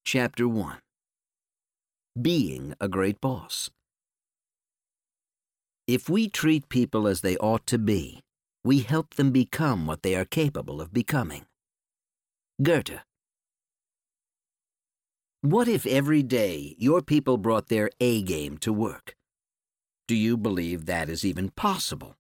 Chapter 1. Being a Great Boss. If we treat people as they ought to be, we help them become what they are capable of becoming. Goethe. What if every day your people brought their A game to work? Do you believe that is even possible?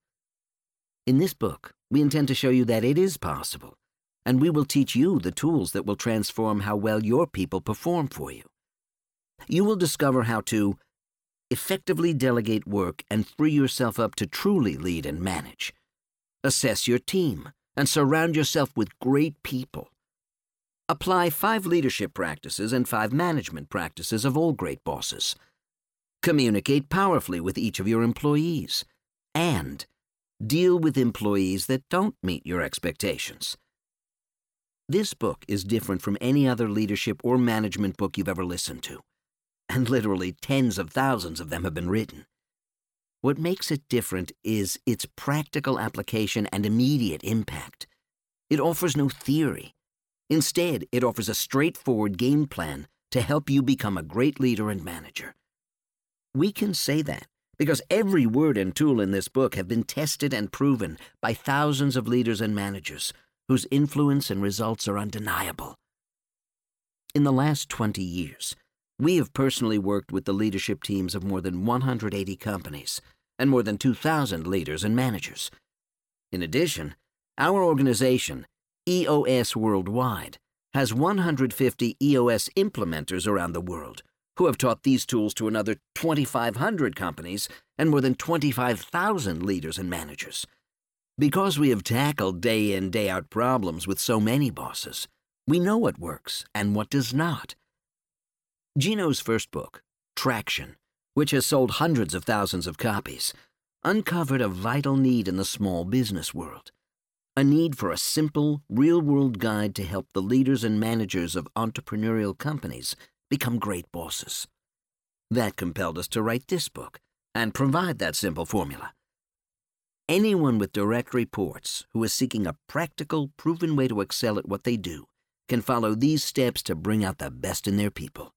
In this book, we intend to show you that it is possible, and we will teach you the tools that will transform how well your people perform for you. You will discover how to effectively delegate work and free yourself up to truly lead and manage. Assess your team and surround yourself with great people. Apply 5 leadership practices and 5 management practices of all great bosses. Communicate powerfully with each of your employees. And deal with employees that don't meet your expectations. This book is different from any other leadership or management book you've ever listened to, and literally tens of thousands of them have been written. What makes it different is its practical application and immediate impact. It offers no theory. Instead, it offers a straightforward game plan to help you become a great leader and manager. We can say that because every word and tool in this book have been tested and proven by thousands of leaders and managers whose influence and results are undeniable. In the last 20 years, we have personally worked with the leadership teams of more than 180 companies and more than 2,000 leaders and managers. In addition, our organization, EOS Worldwide, has 150 EOS implementers around the world who have taught these tools to another 2,500 companies and more than 25,000 leaders and managers. Because we have tackled day in, day out problems with so many bosses, we know what works and what does not. Gino's first book, Traction, which has sold hundreds of thousands of copies, uncovered a vital need in the small business world. A need for a simple, real-world guide to help the leaders and managers of entrepreneurial companies become great bosses. That compelled us to write this book and provide that simple formula. Anyone with direct reports who is seeking a practical, proven way to excel at what they do can follow these steps to bring out the best in their people.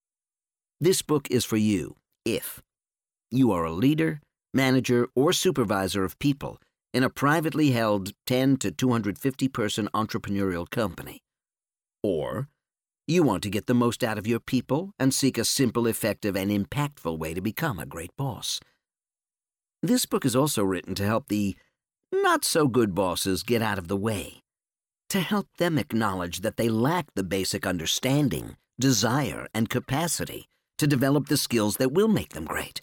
This book is for you if you are a leader, manager, or supervisor of people in a privately held 10 to 250 person entrepreneurial company, or you want to get the most out of your people and seek a simple, effective, and impactful way to become a great boss. This book is also written to help the not-so-good bosses get out of the way, to help them acknowledge that they lack the basic understanding, desire, and capacity to develop the skills that will make them great.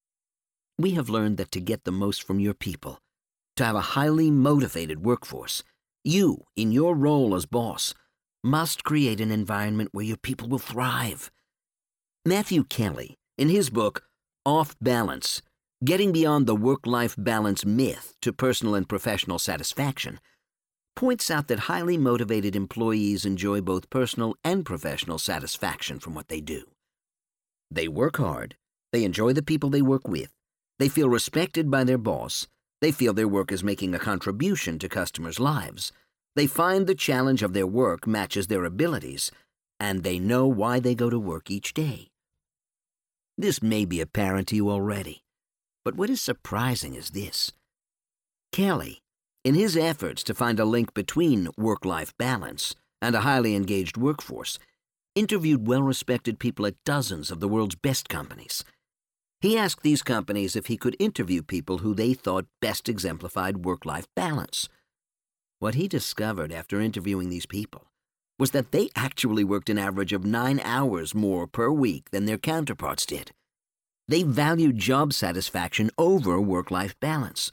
We have learned that to get the most from your people, to have a highly motivated workforce, you, in your role as boss, must create an environment where your people will thrive. Matthew Kelly, in his book, Off Balance, Getting Beyond the Work-Life Balance Myth to Personal and Professional Satisfaction, points out that highly motivated employees enjoy both personal and professional satisfaction from what they do. They work hard, they enjoy the people they work with, they feel respected by their boss, they feel their work is making a contribution to customers' lives, they find the challenge of their work matches their abilities, and they know why they go to work each day. This may be apparent to you already, but what is surprising is this. Kelly, in his efforts to find a link between work-life balance and a highly engaged workforce, interviewed well-respected people at dozens of the world's best companies. He asked these companies if he could interview people who they thought best exemplified work-life balance. What he discovered after interviewing these people was that they actually worked an average of 9 hours more per week than their counterparts did. They valued job satisfaction over work-life balance.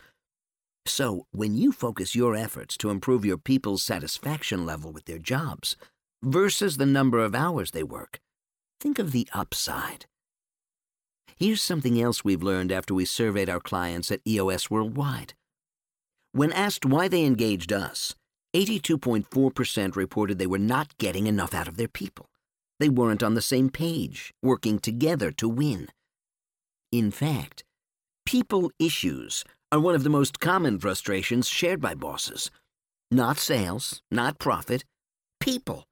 So, when you focus your efforts to improve your people's satisfaction level with their jobs versus the number of hours they work, think of the upside. Here's something else we've learned after we surveyed our clients at EOS Worldwide. When asked why they engaged us, 82.4% reported they were not getting enough out of their people. They weren't on the same page, working together to win. In fact, people issues are one of the most common frustrations shared by bosses. Not sales, not profit, people.